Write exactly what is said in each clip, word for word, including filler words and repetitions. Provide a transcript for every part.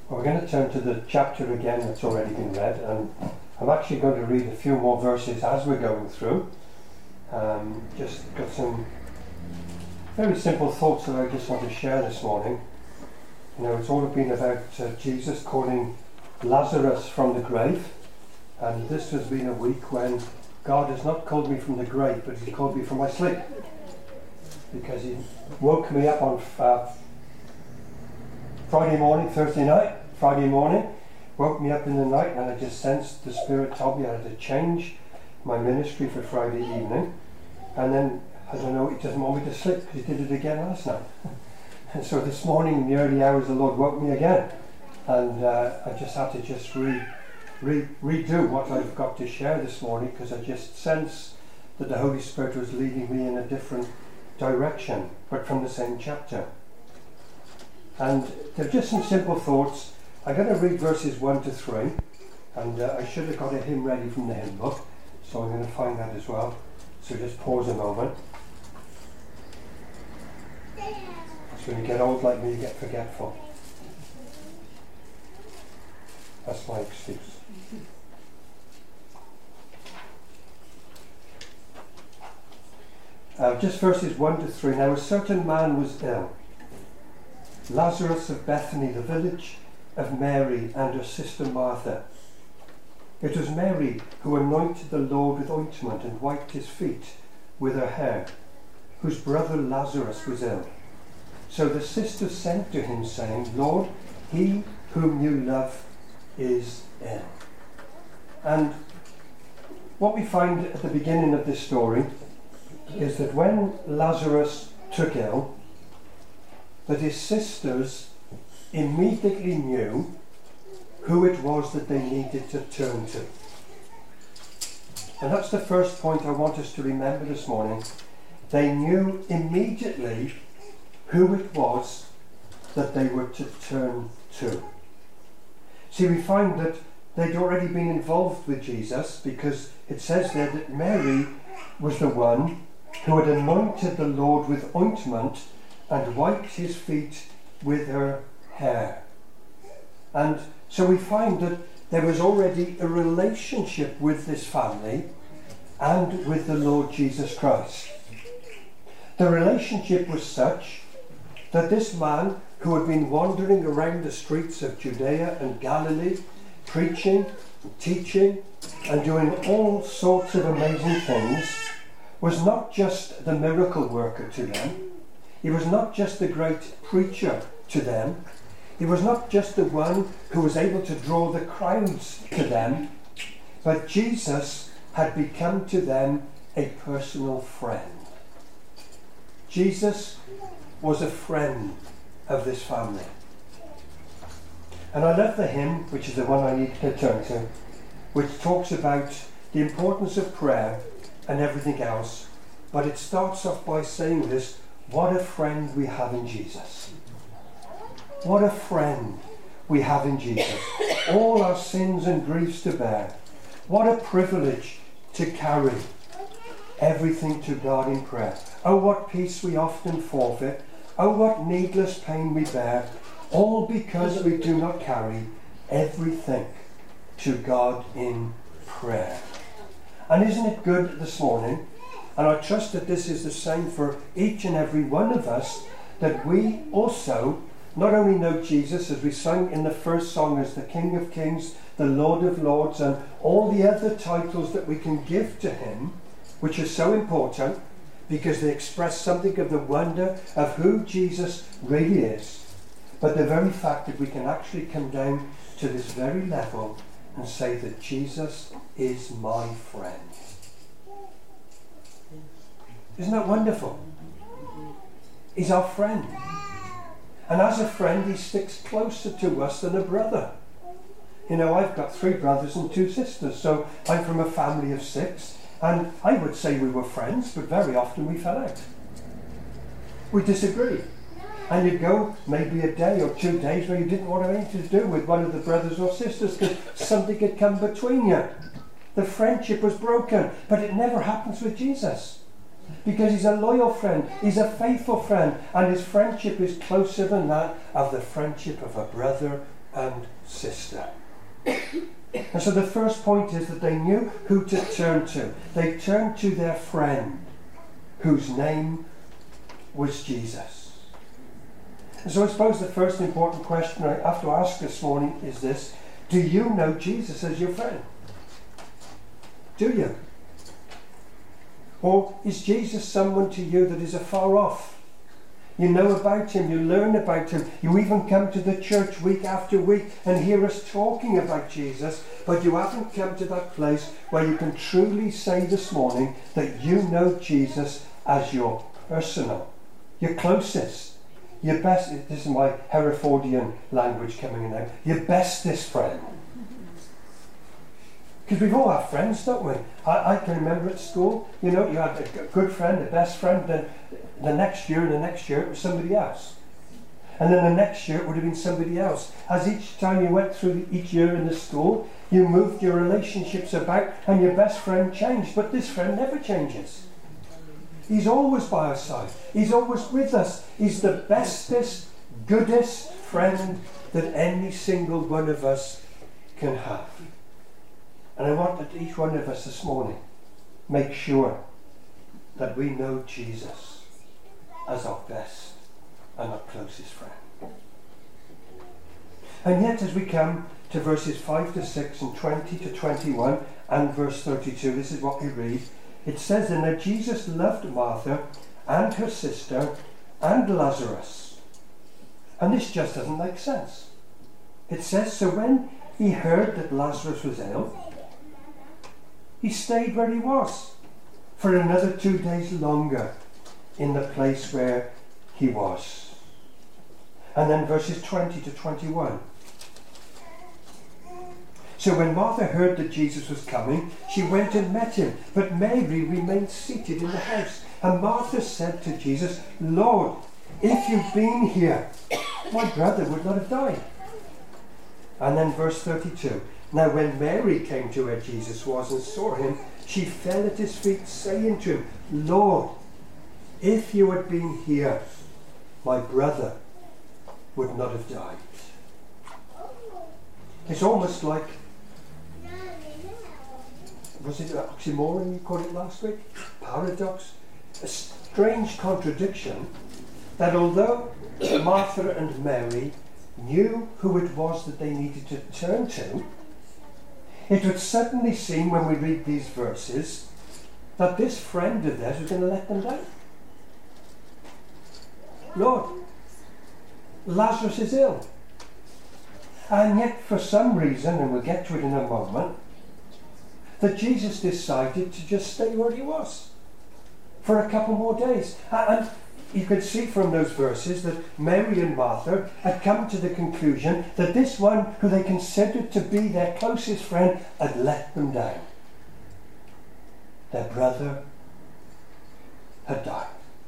Well, we're going to turn to the chapter again that's already been read, and I'm actually going to read a few more verses as we're going through. Um, just got some very simple thoughts that I just want to share this morning. You know, it's all been about uh, Jesus calling Lazarus from the grave, and this has been a week when God has not called me from the grave, but He called me from my sleep, because He woke me up on uh, Friday morning, Thursday night, Friday morning, woke me up in the night, and I just sensed the Spirit told me I had to change my ministry for Friday evening. And then, I don't know, He doesn't want me to sleep because He did it again last night. And so this morning in the early hours the Lord woke me again, and uh, I just had to just re, re, redo what I've got to share this morning, because I just sense that the Holy Spirit was leading me in a different direction, but from the same chapter. And they're just some simple thoughts. I'm going to read verses one to three, and uh, I should have got a hymn ready from the hymn book, so I'm going to find that as well. So just pause a moment. That's when you get old like me, you get forgetful. That's my excuse. Uh, just verses one to three. Now a certain man was ill, Lazarus of Bethany, the village of Mary and her sister Martha. It was Mary who anointed the Lord with ointment and wiped His feet with her hair, whose brother Lazarus was ill. So the sisters sent to Him, saying, Lord, he whom you love is ill. And what we find at the beginning of this story is that when Lazarus took ill, that his sisters immediately knew who it was that they needed to turn to. And that's the first point I want us to remember this morning. They knew immediately who it was that they were to turn to. See, we find that they'd already been involved with Jesus, because it says there that Mary was the one who had anointed the Lord with ointment and wiped His feet with her hair. And so we find that there was already a relationship with this family and with the Lord Jesus Christ. The relationship was such that this man, who had been wandering around the streets of Judea and Galilee, preaching, teaching, and doing all sorts of amazing things, was not just the miracle worker to them. He was not just the great preacher to them. He was not just the one who was able to draw the crowds to them, but Jesus had become to them a personal friend. Jesus was a friend of this family. And I love the hymn, which is the one I need to turn to, which talks about the importance of prayer and everything else, but it starts off by saying this: what a friend we have in Jesus. What a friend we have in Jesus. All our sins and griefs to bear. What a privilege to carry everything to God in prayer. Oh, what peace we often forfeit. Oh, what needless pain we bear. All because we do not carry everything to God in prayer. And isn't it good this morning? And I trust that this is the same for each and every one of us, that we also not only know Jesus, as we sang in the first song, as the King of Kings, the Lord of Lords, and all the other titles that we can give to Him, which are so important because they express something of the wonder of who Jesus really is. But the very fact that we can actually come down to this very level and say that Jesus is my friend. Isn't that wonderful? He's our friend. And as a friend, He sticks closer to us than a brother. You know, I've got three brothers and two sisters, so I'm from a family of six, and I would say we were friends, but very often we fell out. We disagreed. And you'd go maybe a day or two days where you didn't want anything to do with one of the brothers or sisters because something had come between you. The friendship was broken, but it never happens with Jesus. Because He's a loyal friend, He's a faithful friend, and His friendship is closer than that of the friendship of a brother and sister. And so the first point is that they knew who to turn to. They turned to their friend, whose name was Jesus. And so I suppose the first important question I have to ask this morning is this: do you know Jesus as your friend? Do you? Or is Jesus someone to you that is afar off? You know about him, you learn about him, you even come to the church week after week and hear us talking about Jesus, but you haven't come to that place where you can truly say this morning that you know Jesus as your personal, your closest, your best, this is my Herefordian language coming in now, your bestest friend. Because we've all had friends, don't we? I, I can remember at school, you know, you had a good friend, a best friend, then the next year and the next year it was somebody else. And then the next year it would have been somebody else. As each time you went through the, each year in the school, you moved your relationships about and your best friend changed. But this friend never changes. He's always by our side. He's always with us. He's the bestest, goodest friend that any single one of us can have. And I want that each one of us this morning make sure that we know Jesus as our best and our closest friend. And yet as we come to verses five to six and twenty to twenty-one and verse thirty-two, this is what we read. It says, "And now Jesus loved Martha and her sister and Lazarus." And this just doesn't make sense. It says, "So when he heard that Lazarus was ill, he stayed where he was for another two days longer in the place where he was." And then verses twenty to twenty-one. "So when Martha heard that Jesus was coming, she went and met him, but Mary remained seated in the house. And Martha said to Jesus, 'Lord, if you'd been here, my brother would not have died.'" And then verse thirty-two. "Now when Mary came to where Jesus was and saw him, she fell at his feet, saying to him, 'Lord, if you had been here, my brother would not have died.'" It's almost like, was it an oxymoron you called it last week? Paradox? A strange contradiction that although Martha and Mary knew who it was that they needed to turn to, it would suddenly seem when we read these verses that this friend of theirs was going to let them down. Lord, Lazarus is ill. And yet for some reason, and we'll get to it in a moment, that Jesus decided to just stay where he was for a couple more days. And you could see from those verses that Mary and Martha had come to the conclusion that this one who they considered to be their closest friend had let them down. Their brother had died.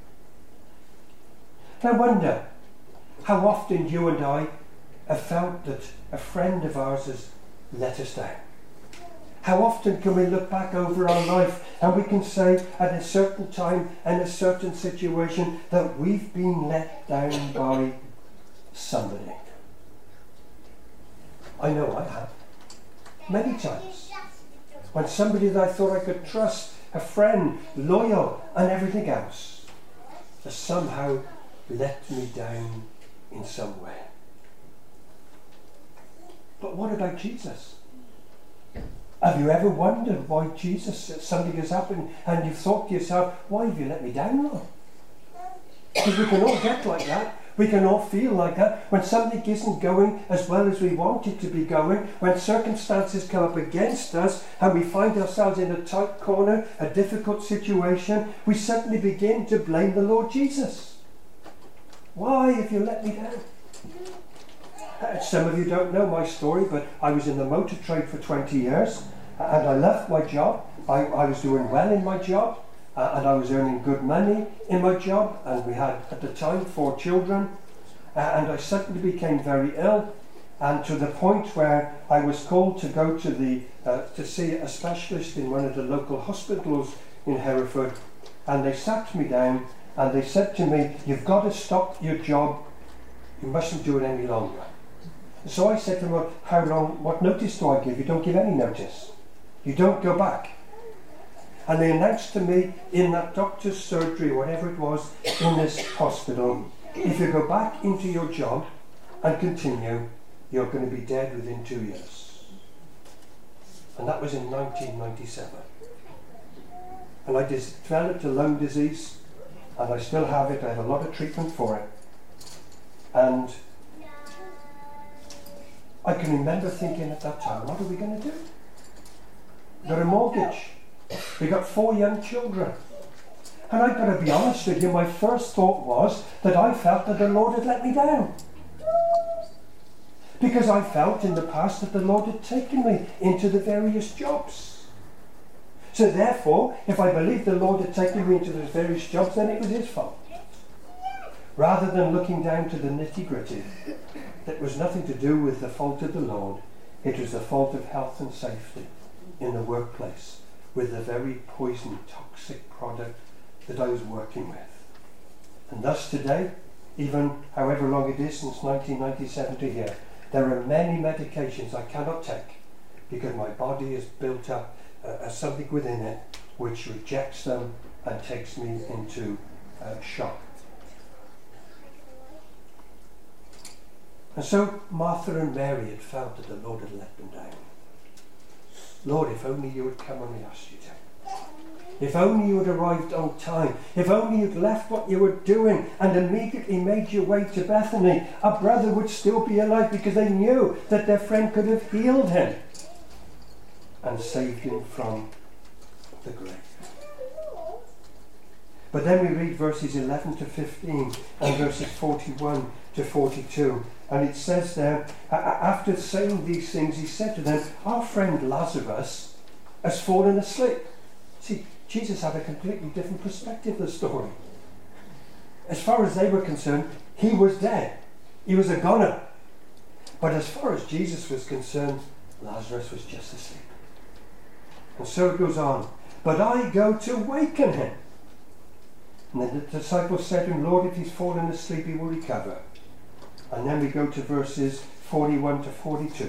I wonder how often you and I have felt that a friend of ours has let us down. How often can we look back over our life and we can say at a certain time and a certain situation that we've been let down by somebody? I know I have. Many times. When somebody that I thought I could trust, a friend, loyal and everything else, has somehow let me down in some way. But what about Jesus? Have you ever wondered why Jesus, something has happened and you've thought to yourself, why have you let me down, Lord? Because we can all get like that. We can all feel like that. When something isn't going as well as we want it to be going, when circumstances come up against us and we find ourselves in a tight corner, a difficult situation, we suddenly begin to blame the Lord Jesus. Why have you let me down? Some of you don't know my story, but I was in the motor trade for twenty years and I loved my job. I, I was doing well in my job uh, and I was earning good money in my job, and we had at the time four children, uh, and I suddenly became very ill, and to the point where I was called to go to the uh, to see a specialist in one of the local hospitals in Hereford, and they sat me down and they said to me, "You've got to stop your job, you mustn't do it any longer. So I said to him, well, how long, what notice do I give? You don't give any notice. You don't go back. And they announced to me in that doctor's surgery, whatever it was, in this hospital, if you go back into your job and continue, you're going to be dead within two years. And that was in nineteen ninety-seven. And I developed a lung disease, and I still have it. I have a lot of treatment for it. And I can remember thinking at that time, what are we going to do? We've got a mortgage. We've got four young children. And I've got to be honest with you, my first thought was that I felt that the Lord had let me down. Because I felt in the past that the Lord had taken me into the various jobs. So therefore, if I believed the Lord had taken me into those various jobs, then it was his fault. Rather than looking down to the nitty-gritty, that was nothing to do with the fault of the Lord. It was the fault of health and safety in the workplace with the very poison, toxic product that I was working with. And thus today, even however long it is since nineteen ninety-seven to here, there are many medications I cannot take because my body has built up uh, something within it which rejects them and takes me into uh, shock. And so Martha and Mary had felt that the Lord had let them down. Lord, if only you had come when we asked you to. If only you had arrived on time. If only you'd left what you were doing and immediately made your way to Bethany, our brother would still be alive, because they knew that their friend could have healed him and saved him from the grave. But then we read verses eleven to fifteen and verses forty-one to forty-two. And it says there, after saying these things, he said to them, our friend Lazarus has fallen asleep. See, Jesus had a completely different perspective of the story. As far as they were concerned, he was dead. He was a goner. But as far as Jesus was concerned, Lazarus was just asleep. And so it goes on. But I go to waken him. And then the disciples said to him, Lord, if he's fallen asleep, he will recover. And then we go to verses forty-one to forty-two.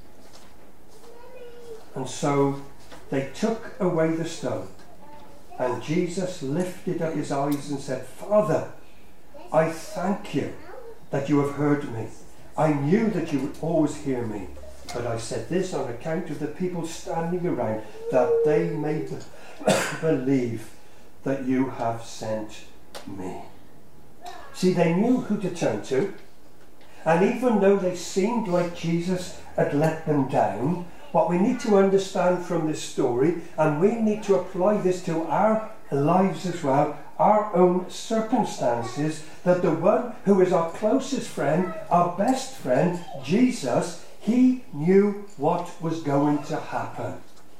And so they took away the stone. And Jesus lifted up his eyes and said, Father, I thank you that you have heard me. I knew that you would always hear me. But I said this on account of the people standing around, that they may believe that you have sent me. See, they knew who to turn to. And even though they seemed like Jesus had let them down, what we need to understand from this story, and we need to apply this to our lives as well, our own circumstances, that the one who is our closest friend, our best friend, Jesus, he knew what was going to happen.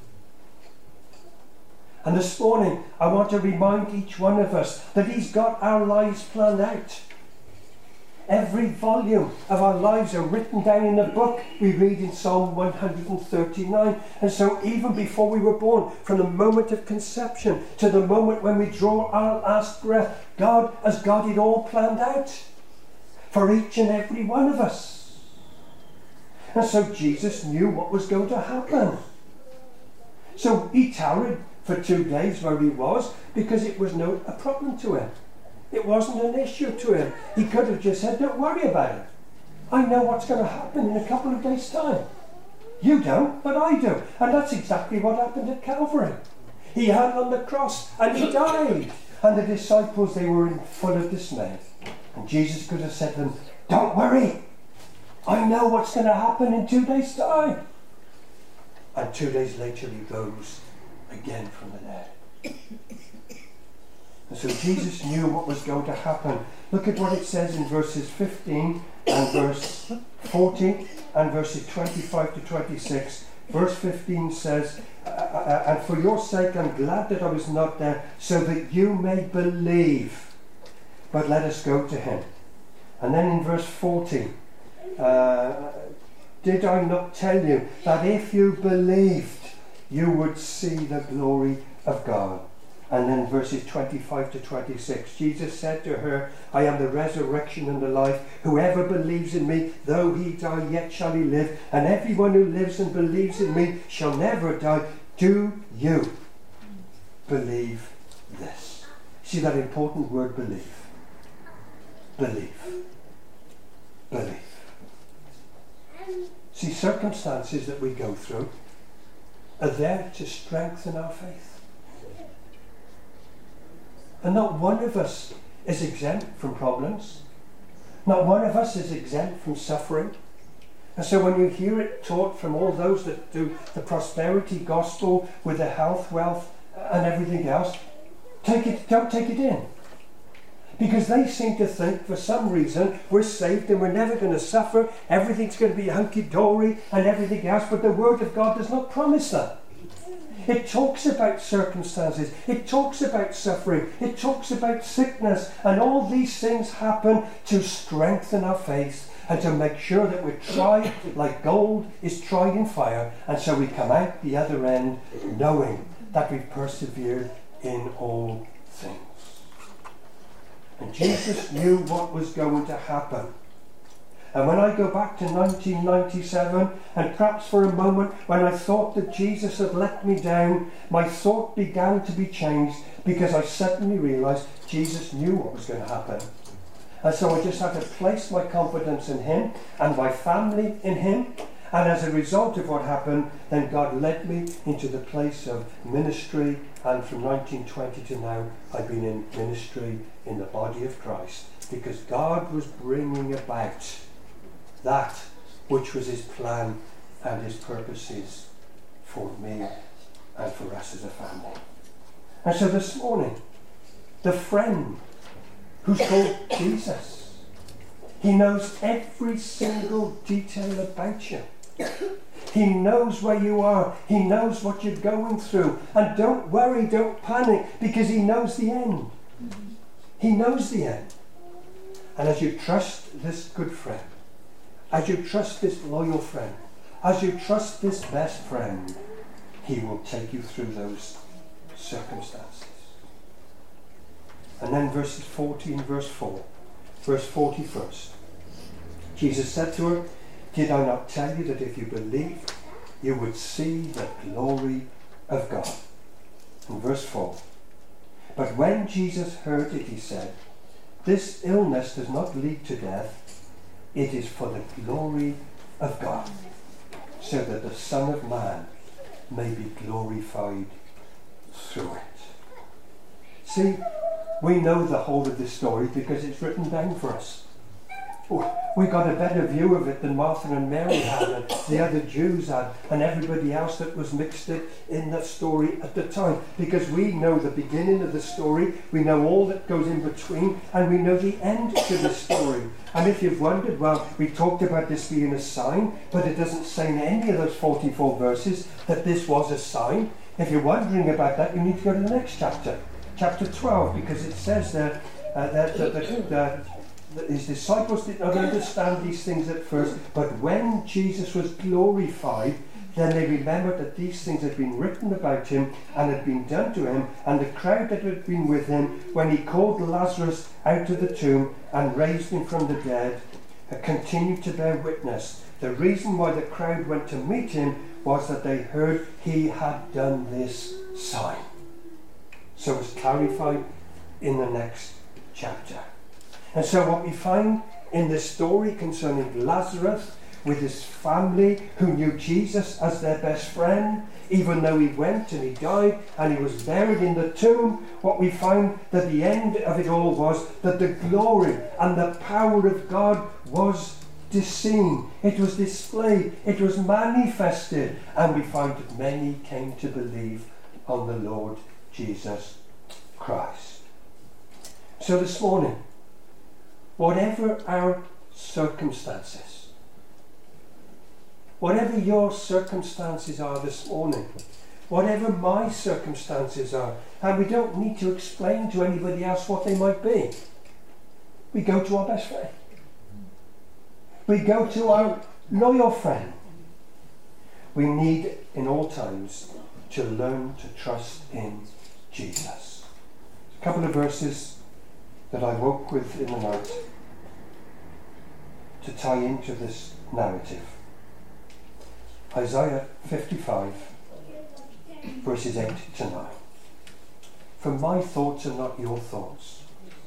And this morning, I want to remind each one of us that he's got our lives planned out. Every volume of our lives are written down in a book. We read in Psalm one hundred thirty-nine. And so even before we were born, from the moment of conception to the moment when we draw our last breath, God has got it all planned out for each and every one of us. And so Jesus knew what was going to happen. So he tarried for two days where he was, because it was no a problem to him. It wasn't an issue to him. He could have just said, don't worry about it. I know what's going to happen in a couple of days' time. You don't, but I do. And that's exactly what happened at Calvary. He hung on the cross and he died. And the disciples, they were in full of dismay. And Jesus could have said to them, don't worry. I know what's going to happen in two days' time. And two days later he rose again from the dead. And so Jesus knew what was going to happen. Look at what it says in verses fifteen and verse forty and verses twenty-five to twenty-six. Verse fifteen says, and for your sake I'm glad that I was not there, so that you may believe. But let us go to him. And then in verse forty, uh, did I not tell you that if you believed, you would see the glory of God? And then verses twenty-five to twenty-six, Jesus said to her, I am the resurrection and the life. Whoever believes in me, though he die, yet shall he live. And everyone who lives and believes in me shall never die. Do you believe this? See that important word, believe. Believe. Believe. See, circumstances that we go through are there to strengthen our faith. And not one of us is exempt from problems. Not one of us is exempt from suffering. And so when you hear it taught from all those that do the prosperity gospel with the health, wealth and everything else, take it, don't take it in. Because they seem to think for some reason we're saved and we're never going to suffer, everything's going to be hunky-dory and everything else, but the Word of God does not promise that. It talks about circumstances, it talks about suffering, it talks about sickness, and all these things happen to strengthen our faith and to make sure that we're tried like gold is tried in fire, and so we come out the other end knowing that we've persevered in all things. And Jesus knew what was going to happen. And when I go back to nineteen ninety-seven, and perhaps for a moment when I thought that Jesus had let me down, my thought began to be changed because I suddenly realised Jesus knew what was going to happen. And so I just had to place my confidence in him and my family in him. And as a result of what happened, then God led me into the place of ministry. And from nineteen twenty to now, I've been in ministry in the body of Christ, because God was bringing about that which was his plan and his purposes for me and for us as a family. And so this morning, the friend who's called Jesus, he knows every single detail about you. He knows where you are. He knows what you're going through. And don't worry, don't panic, because he knows the end. He knows the end. And as you trust this good friend, as you trust this loyal friend, as you trust this best friend, he will take you through those circumstances. And then verses fourteen, verse four, verse forty-first. Jesus said to her, did I not tell you that if you believed, you would see the glory of God? And verse four. But when Jesus heard it, he said, this illness does not lead to death. It is for the glory of God, so that the Son of Man may be glorified through it. See, we know the whole of this story because it's written down for us. We got a better view of it than Martha and Mary had, and the other Jews had, and everybody else that was mixed in that story at the time, because we know the beginning of the story, we know all that goes in between, and we know the end to the story. And if you've wondered, well, we talked about this being a sign, but it doesn't say in any of those forty-four verses that this was a sign. If you're wondering about that, you need to go to the next chapter, chapter twelve, because it says there uh, that, that, that, that his disciples did not understand these things at first, but when Jesus was glorified, then they remembered that these things had been written about him and had been done to him, and the crowd that had been with him when he called Lazarus out of the tomb and raised him from the dead continued to bear witness. The reason why the crowd went to meet him was that they heard he had done this sign. So it's clarified in the next chapter. And so what we find in this story concerning Lazarus with his family who knew Jesus as their best friend, even though he went and he died and he was buried in the tomb, what we find that the end of it all was that the glory and the power of God was seen. It was displayed, it was manifested, and we find that many came to believe on the Lord Jesus Christ. So this morning, whatever our circumstances, whatever your circumstances are this morning, whatever my circumstances are, and we don't need to explain to anybody else what they might be. We go to our best friend. We go to our loyal friend. We need in all times to learn to trust in Jesus. A couple of verses that I woke with in the night to tie into this narrative. Isaiah fifty-five, verses eight to nine. For my thoughts are not your thoughts.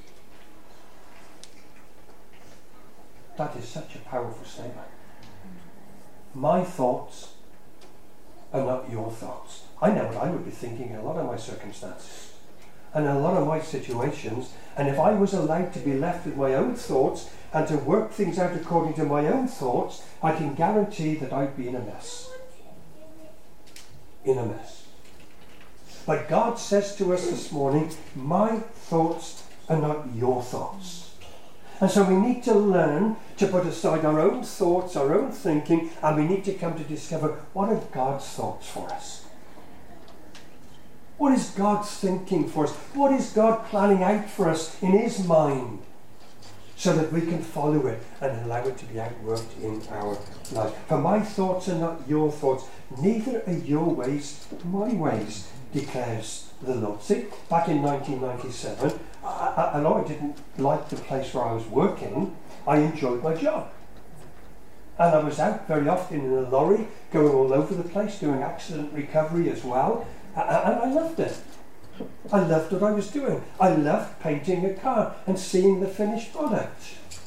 That is such a powerful statement. My thoughts are not your thoughts. I know what I would be thinking in a lot of my circumstances and in a lot of my situations, and if I was allowed to be left with my own thoughts and to work things out according to my own thoughts, I can guarantee that I'd be in a mess. In a mess. But God says to us this morning, my thoughts are not your thoughts. And so we need to learn to put aside our own thoughts, our own thinking, and we need to come to discover, what are God's thoughts for us? What is God's thinking for us? What is God planning out for us in his mind, so that we can follow it and allow it to be outworked in our life? For my thoughts are not your thoughts, neither are your ways my ways, declares the Lord. See, back in nineteen ninety-seven, I, I, although I didn't like the place where I was working, I enjoyed my job. And I was out very often in a lorry, going all over the place, doing accident recovery as well. And I loved it. I loved what I was doing. I loved painting a car and seeing the finished product.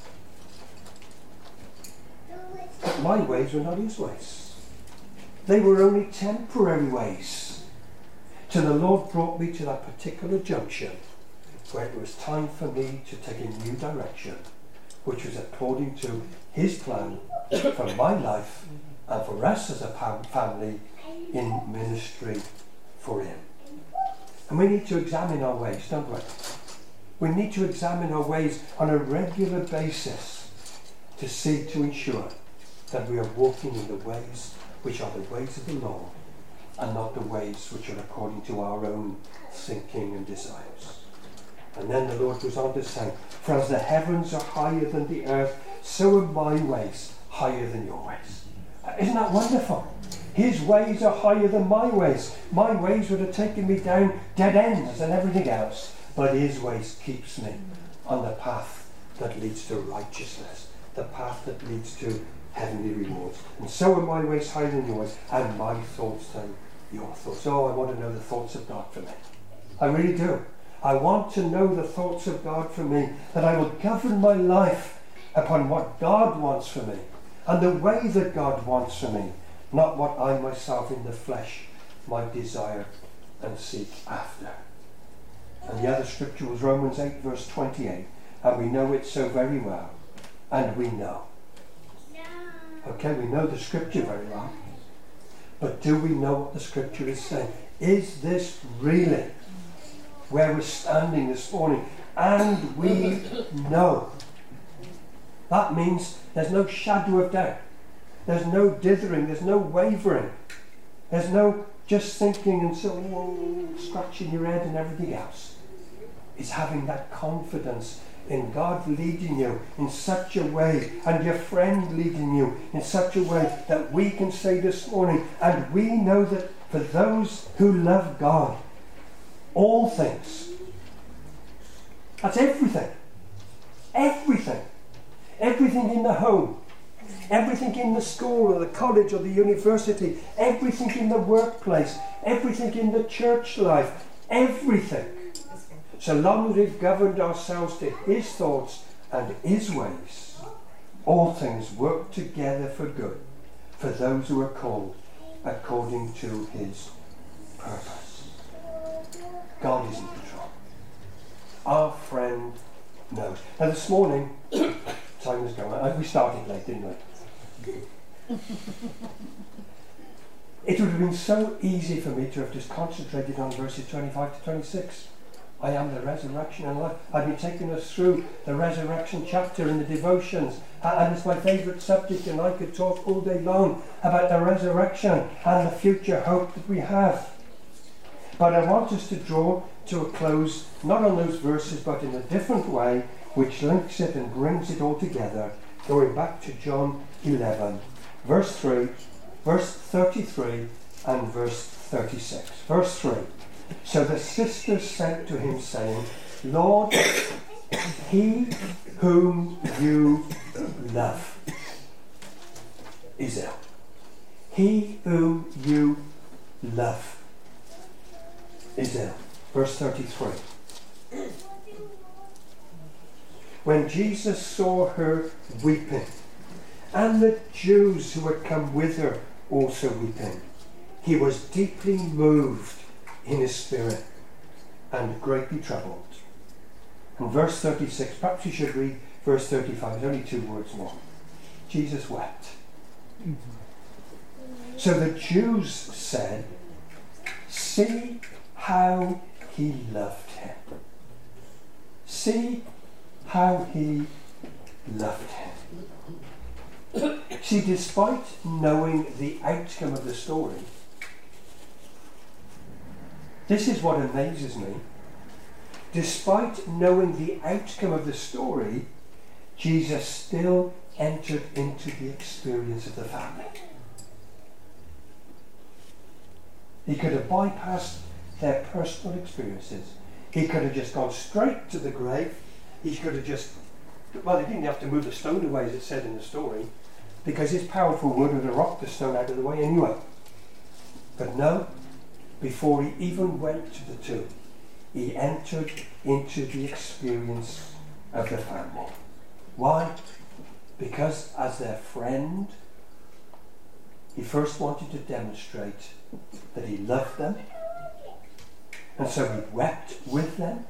But my ways were not his ways. They were only temporary ways. Till the Lord brought me to that particular junction where it was time for me to take a new direction, which was according to his plan for my life and for us as a family in ministry for him. And we need to examine our ways, don't we? We need to examine our ways on a regular basis to see, to ensure that we are walking in the ways which are the ways of the Lord and not the ways which are according to our own thinking and desires. And then the Lord goes on to say, for as the heavens are higher than the earth, so are my ways higher than your ways. Isn't that wonderful? His ways are higher than my ways. My ways would have taken me down dead ends and everything else. But his ways keeps me on the path that leads to righteousness, the path that leads to heavenly rewards. And so are my ways higher than yours, and my thoughts than your thoughts. Oh, I want to know the thoughts of God for me. I really do. I want to know the thoughts of God for me, that I will govern my life upon what God wants for me, and the way that God wants for me, not what I myself in the flesh might desire and seek after. And the other scripture was Romans eight verse twenty-eight, and we know it so very well, and we know. Okay, we know the scripture very well, but do we know what the scripture is saying? Is this really where we're standing this morning? And we know. That means there's no shadow of doubt. There's no dithering, there's no wavering. There's no just thinking and so whoa, scratching your head and everything else. It's having that confidence in God leading you in such a way, and your friend leading you in such a way, that we can say this morning, and we know that for those who love God, all things, that's everything, everything, everything in the home, everything in the school or the college or the university, everything in the workplace, everything in the church life, everything. So long as we've governed ourselves to his thoughts and his ways, all things work together for good for those who are called according to his purpose. God is in control. Our friend knows. Now this morning, time is going. We started late, didn't we? It would have been so easy for me to have just concentrated on verses twenty-five to twenty-six. I am the resurrection and life. I've been taking us through the resurrection chapter in the devotions, and it's my favourite subject, and I could talk all day long about the resurrection and the future hope that we have. But I want us to draw to a close, not on those verses, but in a different way, which links it and brings it all together, going back to John eleven, verse three, verse thirty-three, and verse thirty-six. Verse three. So the sisters sent to him, saying, Lord, he whom you love is ill. He whom you love is ill. Verse thirty-three. When Jesus saw her weeping, and the Jews who had come with her also weeping, he was deeply moved in his spirit and greatly troubled. And verse thirty-six, perhaps you should read verse thirty-five, it's only two words more. Jesus wept. Mm-hmm. So the Jews said, see how he loved him. See how he loved him. See, despite knowing the outcome of the story, this is what amazes me. Despite knowing the outcome of the story, Jesus still entered into the experience of the family. He could have bypassed their personal experiences. He could have just gone straight to the grave. He could have just, well, he didn't have to move the stone away, as it said in the story, because his powerful word would have rocked the stone out of the way anyway. But no, before he even went to the tomb, he entered into the experience of the family. Why? Because as their friend, he first wanted to demonstrate that he loved them, and so he wept with them,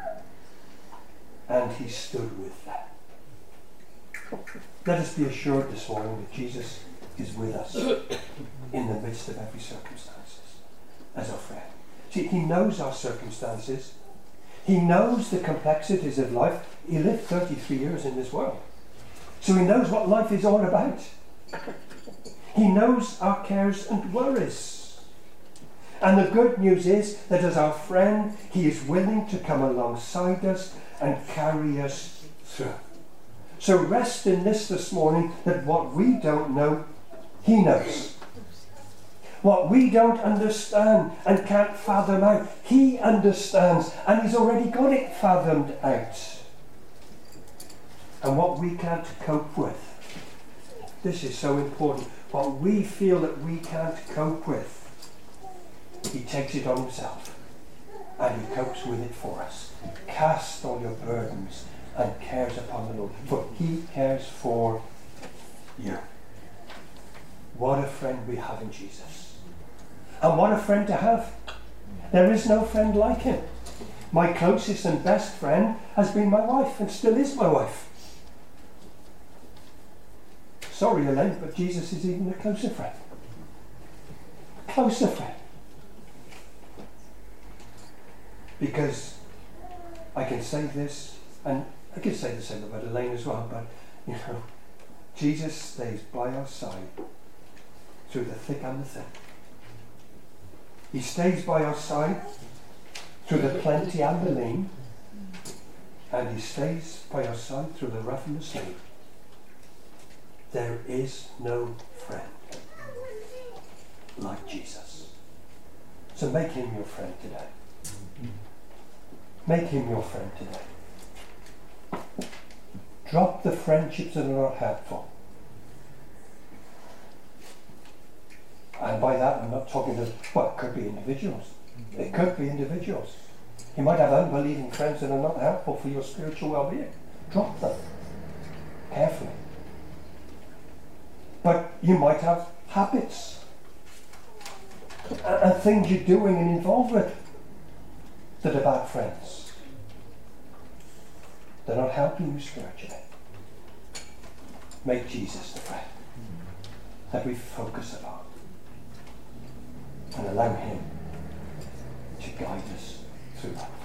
and he stood with them. Let us be assured this morning that Jesus is with us in the midst of every circumstances as our friend. See, he knows our circumstances. He knows the complexities of life. He lived thirty-three years in this world. So he knows what life is all about. He knows our cares and worries. And the good news is that as our friend, he is willing to come alongside us and carry us through. So rest in this this morning, that what we don't know, he knows. What we don't understand and can't fathom out, he understands, and he's already got it fathomed out. And what we can't cope with, this is so important, what we feel that we can't cope with, he takes it on himself and he copes with it for us. Cast all your burdens and cares upon the Lord, for he cares for you. What a friend we have in Jesus. And what a friend to have. There is no friend like him. My closest and best friend has been my wife and still is my wife. Sorry, Elaine, but Jesus is even a closer friend. A closer friend. Because I can say this, and I can say the same about Elaine as well, but you know, Jesus stays by our side through the thick and the thin. He stays by our side through the plenty and the lean, and he stays by our side through the rough and the smooth. There is no friend like Jesus. So make him your friend today. Make him your friend today. Drop the friendships that are not helpful. And by that I'm not talking to, well, it could be individuals. It could be individuals. You might have unbelieving friends that are not helpful for your spiritual well-being. Drop them. Carefully. But you might have habits and, and things you're doing and involved with that are bad friends. They're not helping you spiritually. Make Jesus the friend that we focus upon, and allow him to guide us through that.